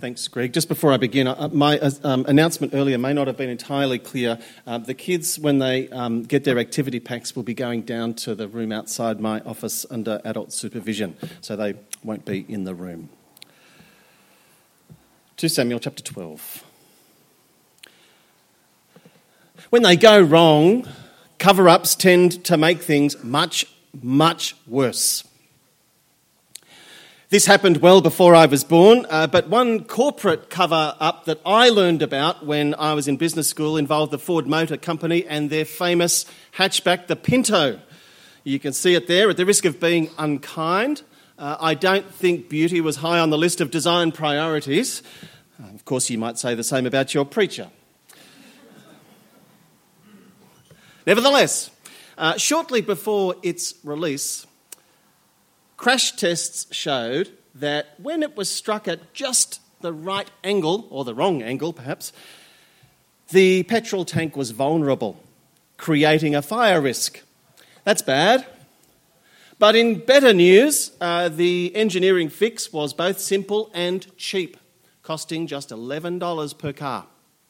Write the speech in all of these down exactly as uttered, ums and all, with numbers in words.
Thanks, Greg. Just before I begin, uh, my uh, um, announcement earlier may not have been entirely clear. Uh, the kids, when they um, get their activity packs, will be going down to the room outside my office under adult supervision, so they won't be in the room. Second Samuel chapter twelve. When they go wrong, cover-ups tend to make things much, much worse. This happened well before I was born, uh, but one corporate cover-up that I learned about when I was in business school involved the Ford Motor Company and their famous hatchback, the Pinto. You can see it there. At the risk of being unkind, uh, I don't think beauty was high on the list of design priorities. Uh, of course, you might say the same about your preacher. Nevertheless, uh, shortly before its release, crash tests showed that when it was struck at just the right angle, or the wrong angle perhaps, the petrol tank was vulnerable, creating a fire risk. That's bad. But in better news, uh, the engineering fix was both simple and cheap, costing just eleven dollars per car.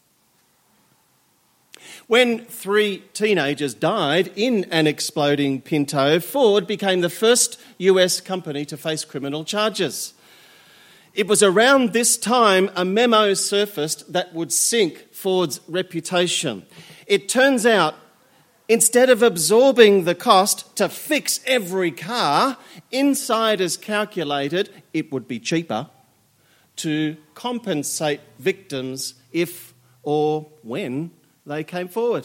When three teenagers died in an exploding Pinto, Ford became the first U S company to face criminal charges. It was around this time a memo surfaced that would sink Ford's reputation. It turns out, instead of absorbing the cost to fix every car, insiders calculated it would be cheaper to compensate victims if or when they came forward.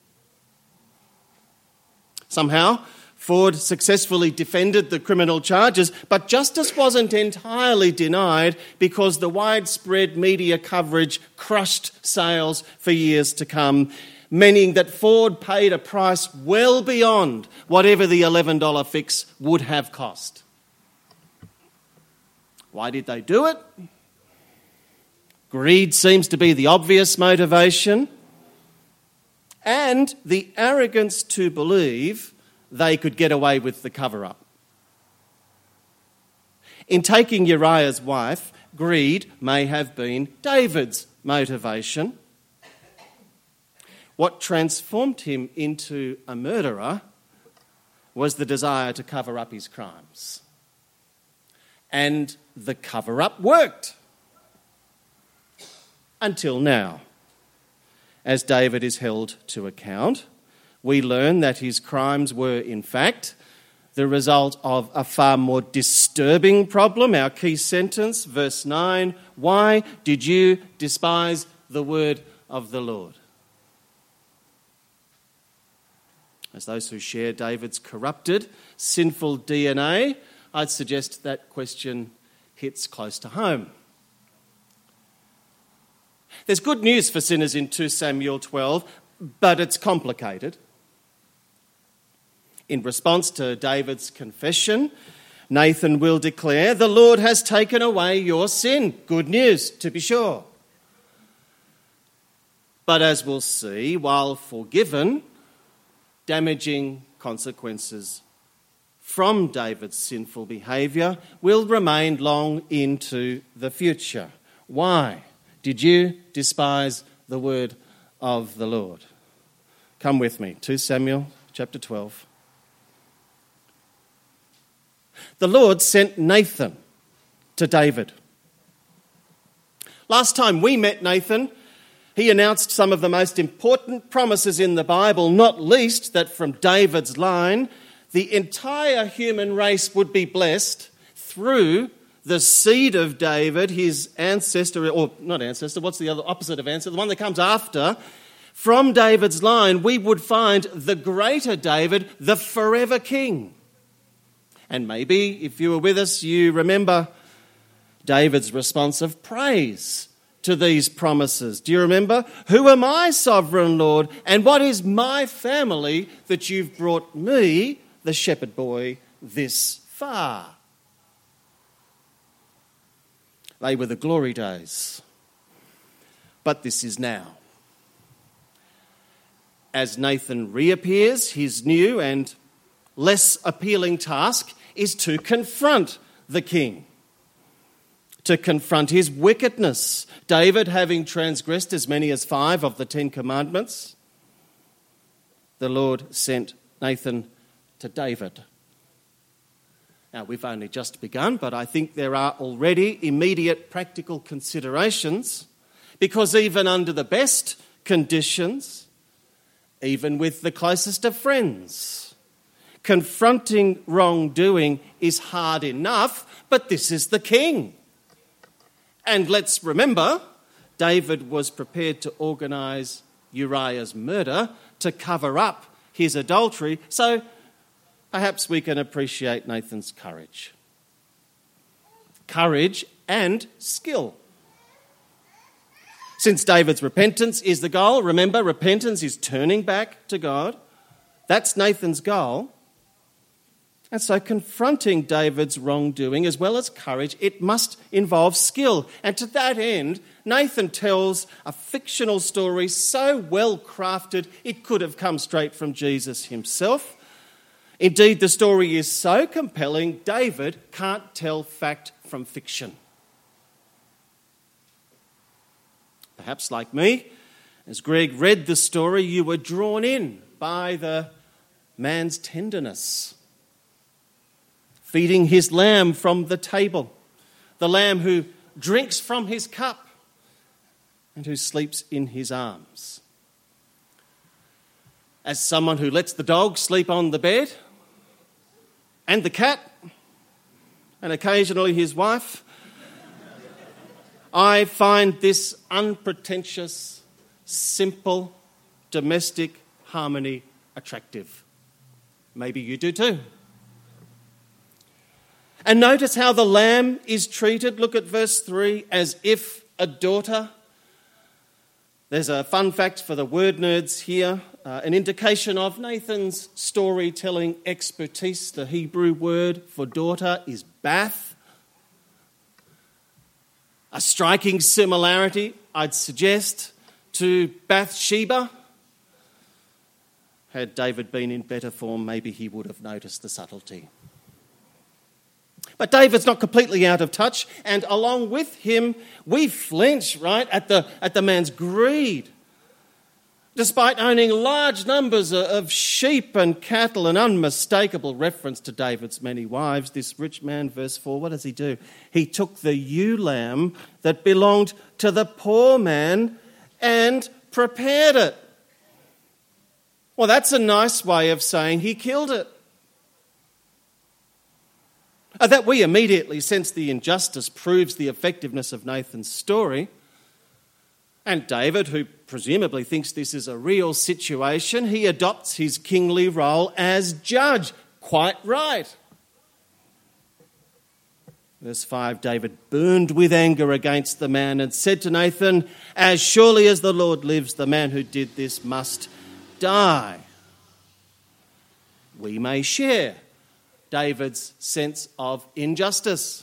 Somehow, Ford successfully defended the criminal charges, but justice wasn't entirely denied because the widespread media coverage crushed sales for years to come, meaning that Ford paid a price well beyond whatever the eleven dollars fix would have cost. Why did they do it? Greed seems to be the obvious motivation, and the arrogance to believe they could get away with the cover-up. In taking Uriah's wife, greed may have been David's motivation. What transformed him into a murderer was the desire to cover up his crimes. And the cover-up worked. Until now. As David is held to account, we learn that his crimes were, in fact, the result of a far more disturbing problem. Our key sentence, verse nine, why did you despise the word of the Lord? As those who share David's corrupted, sinful D N A, I'd suggest that question hits close to home. There's good news for sinners in Second Samuel twelve, but it's complicated. In response to David's confession, Nathan will declare, "The Lord has taken away your sin." Good news, to be sure. But as we'll see, while forgiven, damaging consequences from David's sinful behaviour will remain long into the future. Why did you despise the word of the Lord? Come with me, Second Samuel chapter twelve. The Lord sent Nathan to David. Last time we met Nathan, he announced some of the most important promises in the Bible, not least that from David's line, the entire human race would be blessed through the seed of David, his ancestor, or not ancestor, what's the other opposite of ancestor? The one that comes after. From David's line, we would find the greater David, the forever king. And maybe, if you were with us, you remember David's response of praise to these promises. Do you remember? Who am I, sovereign Lord? And what is my family that you've brought me, the shepherd boy, this far? They were the glory days. But this is now. As Nathan reappears, his new and less appealing task is to confront the king. to confront his wickedness. David, having transgressed as many as five of the Ten Commandments, the Lord sent Nathan to David. Now, we've only just begun, but I think there are already immediate practical considerations, because even under the best conditions, even with the closest of friends, confronting wrongdoing is hard enough, but this is the king. And let's remember, David was prepared to organise Uriah's murder to cover up his adultery, so perhaps we can appreciate Nathan's courage. Courage and skill. Since David's repentance is the goal, remember, repentance is turning back to God. That's Nathan's goal. And so confronting David's wrongdoing as well as courage, it must involve skill. And to that end, Nathan tells a fictional story so well crafted it could have come straight from Jesus himself. Indeed, the story is so compelling, David can't tell fact from fiction. Perhaps like me, as Greg read the story, you were drawn in by the man's tenderness, feeding his lamb from the table, the lamb who drinks from his cup and who sleeps in his arms. As someone who lets the dog sleep on the bed, and the cat, and occasionally his wife, I find this unpretentious, simple, domestic harmony attractive. Maybe you do too. And notice how the lamb is treated. Look at verse three, as if a daughter. There's a fun fact for the word nerds here, uh, an indication of Nathan's storytelling expertise. The Hebrew word for daughter is bath. A striking similarity, I'd suggest, to Bathsheba. Had David been in better form, maybe he would have noticed the subtlety. But David's not completely out of touch, and along with him, we flinch, right, at the, at the man's greed. Despite owning large numbers of sheep and cattle, an unmistakable reference to David's many wives, this rich man, verse four, what does he do? He took the ewe lamb that belonged to the poor man and prepared it. Well, that's a nice way of saying he killed it. Uh, that we immediately sense the injustice proves the effectiveness of Nathan's story. And David, who presumably thinks this is a real situation, he adopts his kingly role as judge. Quite right. Verse five, David burned with anger against the man and said to Nathan, "As surely as the Lord lives, the man who did this must die." We may share David's sense of injustice.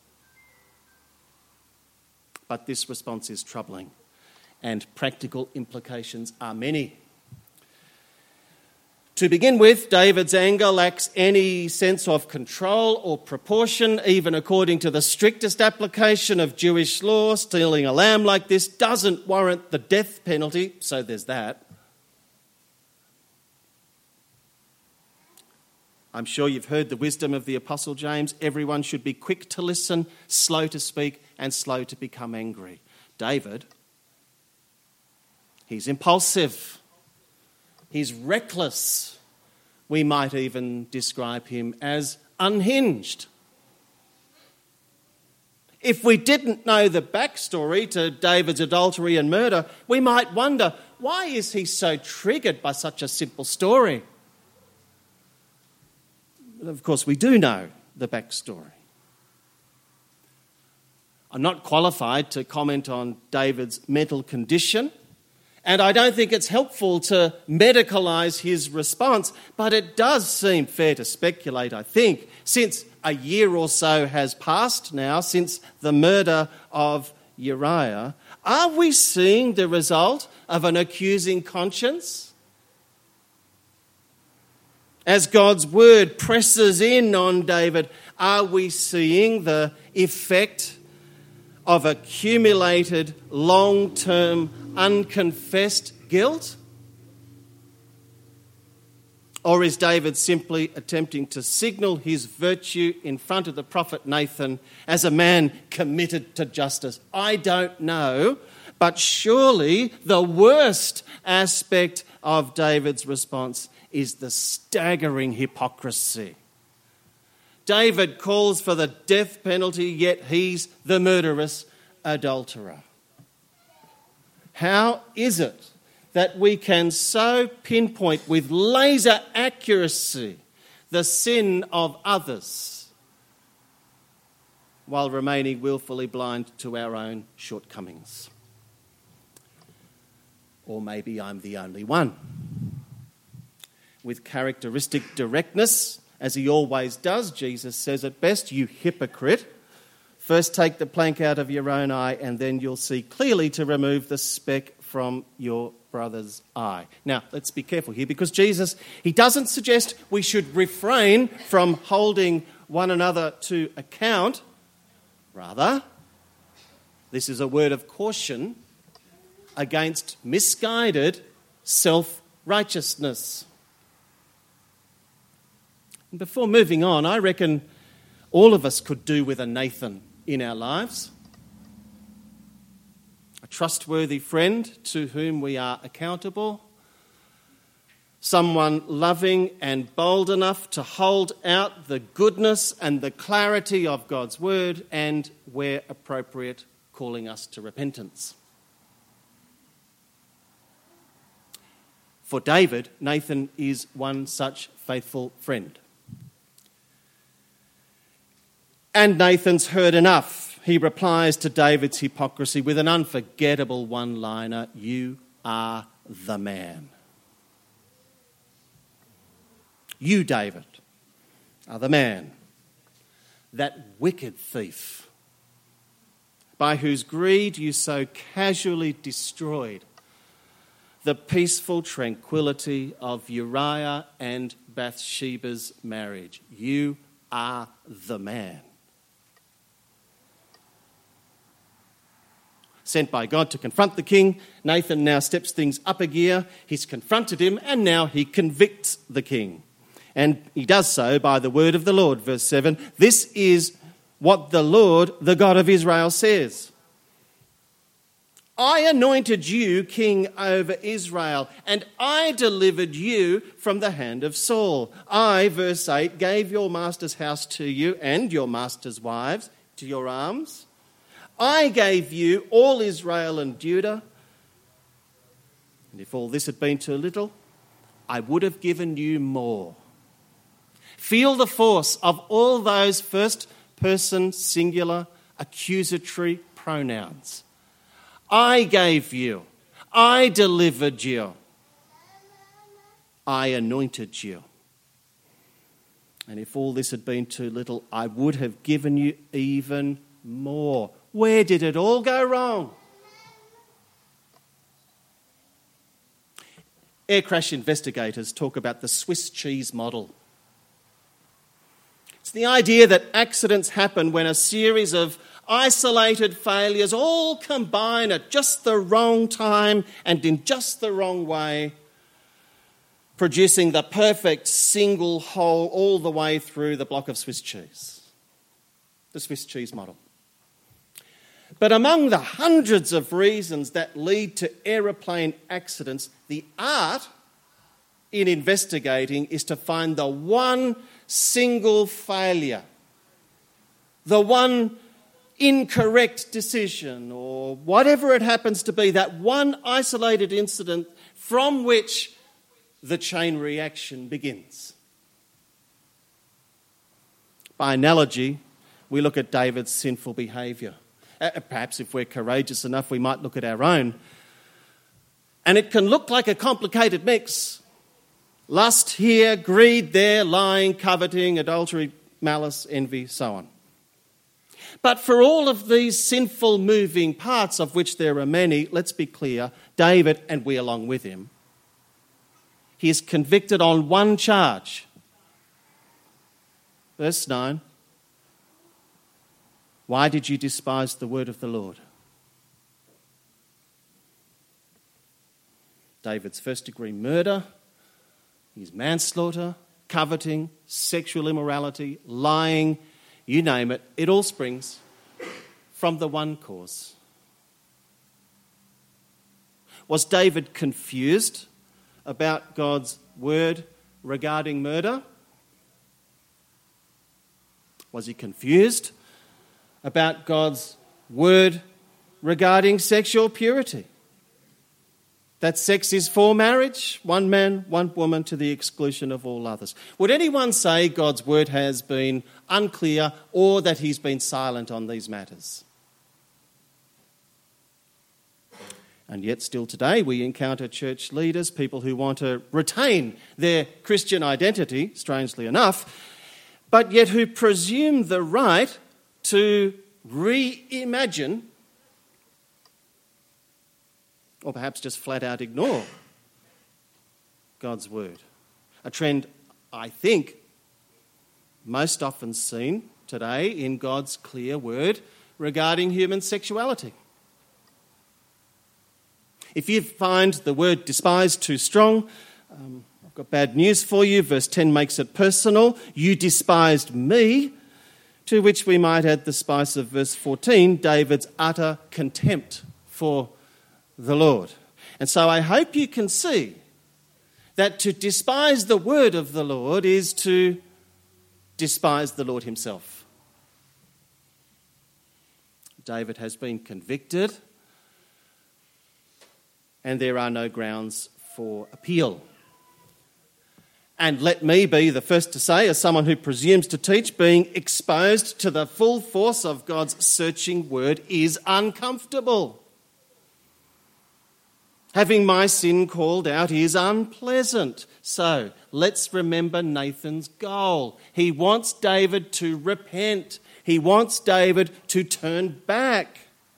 But this response is troubling, and practical implications are many. To begin with, David's anger lacks any sense of control or proportion. Even according to the strictest application of Jewish law, stealing a lamb like this doesn't warrant the death penalty, so there's that. I'm sure you've heard the wisdom of the Apostle James. Everyone should be quick to listen, slow to speak, and slow to become angry. David, he's impulsive. He's reckless. We might even describe him as unhinged. If we didn't know the backstory to David's adultery and murder, we might wonder, why is he so triggered by such a simple story? Of course, we do know the backstory. I'm not qualified to comment on David's mental condition, and I don't think it's helpful to medicalise his response, but it does seem fair to speculate, I think, since a year or so has passed now since the murder of Uriah, are we seeing the result of an accusing conscience? As God's word presses in on David, are we seeing the effect of accumulated, long-term, unconfessed guilt? Or is David simply attempting to signal his virtue in front of the prophet Nathan as a man committed to justice? I don't know, but surely the worst aspect of David's response is the staggering hypocrisy. David calls for the death penalty, yet he's the murderous adulterer. How is it that we can so pinpoint with laser accuracy the sin of others while remaining willfully blind to our own shortcomings? Or maybe I'm the only one. With characteristic directness, as he always does, Jesus says at best, "You hypocrite, first take the plank out of your own eye and then you'll see clearly to remove the speck from your brother's eye." Now, let's be careful here, because Jesus, he doesn't suggest we should refrain from holding one another to account. Rather, this is a word of caution against misguided self-righteousness. And before moving on, I reckon all of us could do with a Nathan in our lives. A trustworthy friend to whom we are accountable. Someone loving and bold enough to hold out the goodness and the clarity of God's word, and, where appropriate, calling us to repentance. For David, Nathan is one such faithful friend. And Nathan's heard enough. He replies to David's hypocrisy with an unforgettable one-liner: "You are the man." You, David, are the man, that wicked thief, by whose greed you so casually destroyed the peaceful tranquility of Uriah and Bathsheba's marriage. You are the man. Sent by God to confront the king, Nathan now steps things up a gear. He's confronted him and now he convicts the king. And he does so by the word of the Lord. Verse seven, "This is what the Lord, the God of Israel, says. I anointed you king over Israel, and I delivered you from the hand of Saul. I," verse eight, "gave your master's house to you and your master's wives to your arms. I gave you all Israel and Judah. And if all this had been too little, I would have given you more." Feel the force of all those first-person singular accusatory pronouns. I gave you. I delivered you. I anointed you. And if all this had been too little, I would have given you even more. Where did it all go wrong? Air crash investigators talk about the Swiss cheese model. It's the idea that accidents happen when a series of isolated failures all combine at just the wrong time and in just the wrong way, producing the perfect single whole all the way through the block of Swiss cheese. The Swiss cheese model. But among the hundreds of reasons that lead to aeroplane accidents, the art in investigating is to find the one single failure, the one incorrect decision, or whatever it happens to be, that one isolated incident from which the chain reaction begins. By analogy, we look at David's sinful behaviour. Perhaps if we're courageous enough, we might look at our own. And it can look like a complicated mix. Lust here, greed there, lying, coveting, adultery, malice, envy, so on. But for all of these sinful moving parts, of which there are many, let's be clear, David, and we along with him, he is convicted on one charge. Verse nine. Why did you despise the word of the Lord? David's first degree murder, his manslaughter, coveting, sexual immorality, lying, you name it, it all springs from the one cause. Was David confused about God's word regarding murder? Was he confused about God's word regarding sexual purity? That sex is for marriage, one man, one woman, to the exclusion of all others. Would anyone say God's word has been unclear or that he's been silent on these matters? And yet still today we encounter church leaders, people who want to retain their Christian identity, strangely enough, but yet who presume the right to reimagine or perhaps just flat out ignore God's word. A trend, I think, most often seen today in God's clear word regarding human sexuality. If you find the word despise too strong, um, I've got bad news for you. Verse ten makes it personal. You despised me, to which we might add the spice of verse fourteen, David's utter contempt for the Lord. And so I hope you can see that to despise the word of the Lord is to despise the Lord himself. David has been convicted, and there are no grounds for appeal. And let me be the first to say, as someone who presumes to teach, being exposed to the full force of God's searching word is uncomfortable. Having my sin called out is unpleasant. So let's remember Nathan's goal. He wants David to repent. He wants David to turn back.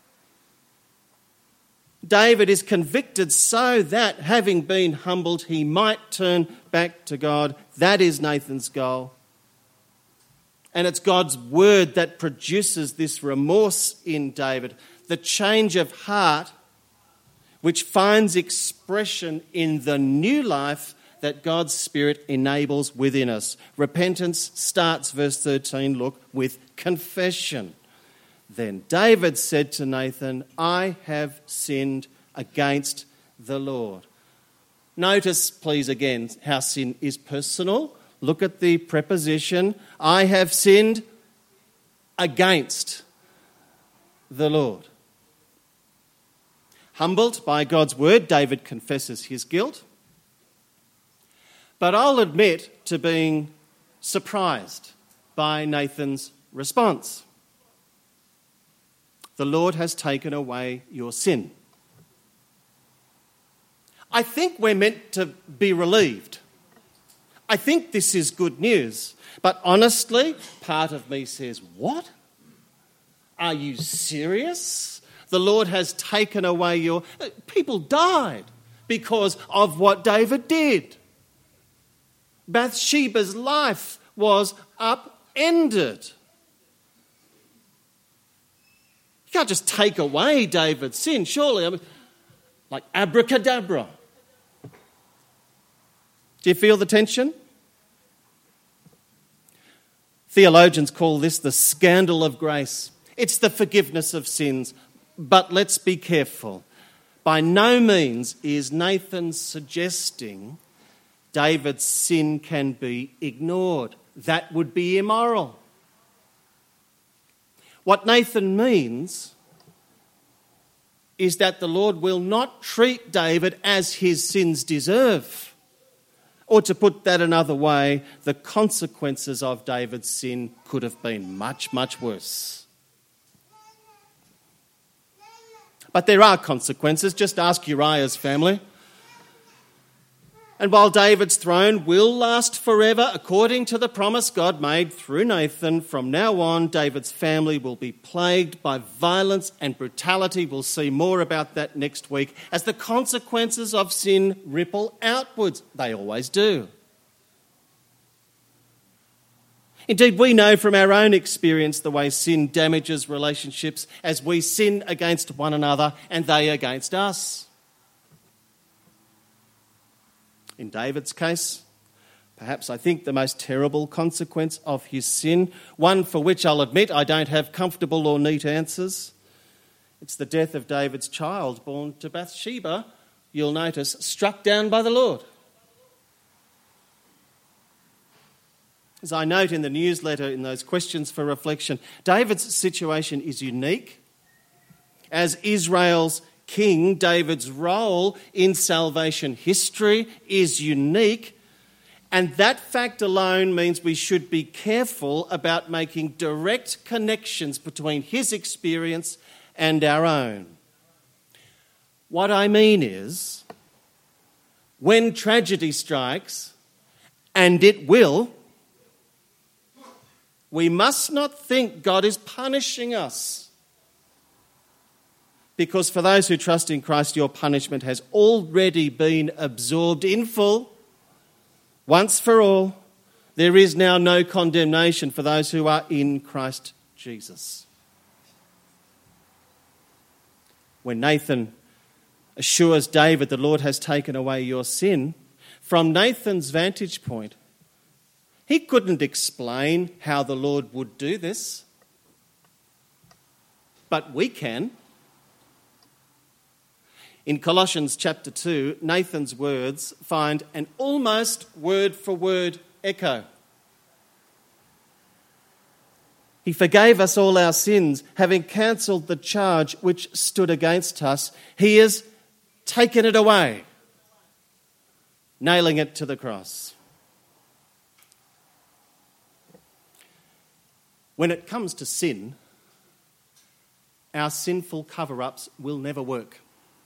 David is convicted so that, having been humbled, he might turn back to God. That is Nathan's goal. And it's God's word that produces this remorse in David, the change of heart which finds expression in the new life that God's Spirit enables within us. Repentance starts, verse thirteen, look, with confession. Then David said to Nathan, I have sinned against the Lord. Notice, please, again, how sin is personal. Look at the preposition, I have sinned against the Lord. Humbled by God's word, David confesses his guilt. But I'll admit to being surprised by Nathan's response. The Lord has taken away your sin. I think we're meant to be relieved. I think this is good news. But honestly, part of me says, what? Are you serious? The Lord has taken away your... People died because of what David did. Bathsheba's life was upended. You can't just take away David's sin, surely. I mean, like abracadabra. Do you feel the tension? Theologians call this the scandal of grace. It's the forgiveness of sins. But let's be careful. By no means is Nathan suggesting David's sin can be ignored. That would be immoral. What Nathan means is that the Lord will not treat David as his sins deserve. Or to put that another way, the consequences of David's sin could have been much, much worse. But there are consequences. Just ask Uriah's family. And while David's throne will last forever, according to the promise God made through Nathan, from now on, David's family will be plagued by violence and brutality. We'll see more about that next week as the consequences of sin ripple outwards. They always do. Indeed, we know from our own experience the way sin damages relationships as we sin against one another and they against us. In David's case, perhaps I think the most terrible consequence of his sin, one for which I'll admit I don't have comfortable or neat answers, it's the death of David's child born to Bathsheba, you'll notice, struck down by the Lord. As I note in the newsletter in those questions for reflection, David's situation is unique. As Israel's king, David's role in salvation history is unique. And that fact alone means we should be careful about making direct connections between his experience and our own. What I mean is, when tragedy strikes, and it will, we must not think God is punishing us. Because for those who trust in Christ, your punishment has already been absorbed in full. Once for all, there is now no condemnation for those who are in Christ Jesus. When Nathan assures David, the Lord has taken away your sin, from Nathan's vantage point, he couldn't explain how the Lord would do this. But we can. In Colossians chapter two, Nathan's words find an almost word-for-word echo. He forgave us all our sins, having cancelled the charge which stood against us. He has taken it away, nailing it to the cross. When it comes to sin, our sinful cover-ups will never work.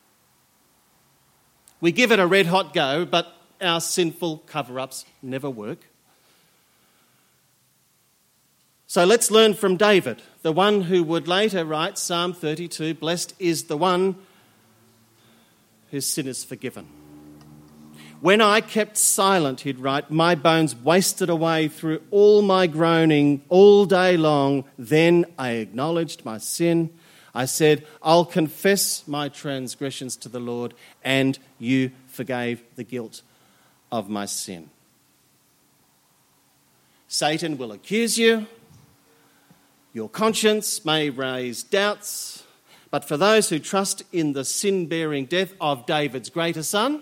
We give it a red-hot go, but our sinful cover-ups never work. So let's learn from David, the one who would later write Psalm thirty-two, "Blessed is the one whose sin is forgiven." When I kept silent, he'd write, my bones wasted away through all my groaning all day long. Then I acknowledged my sin. I said, I'll confess my transgressions to the Lord, and you forgave the guilt of my sin. Satan will accuse you. Your conscience may raise doubts. But for those who trust in the sin-bearing death of David's greater son,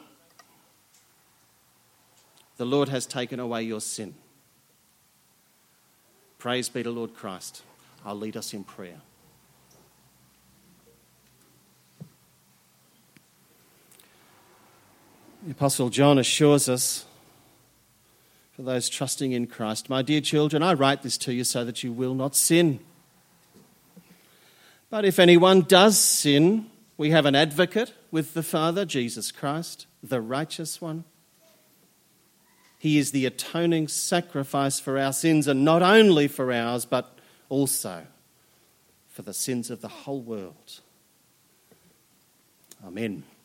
the Lord has taken away your sin. Praise be to Lord Christ. I'll lead us in prayer. The Apostle John assures us, for those trusting in Christ, my dear children, I write this to you so that you will not sin. But if anyone does sin, we have an advocate with the Father, Jesus Christ, the righteous one. He is the atoning sacrifice for our sins, and not only for ours, but also for the sins of the whole world. Amen.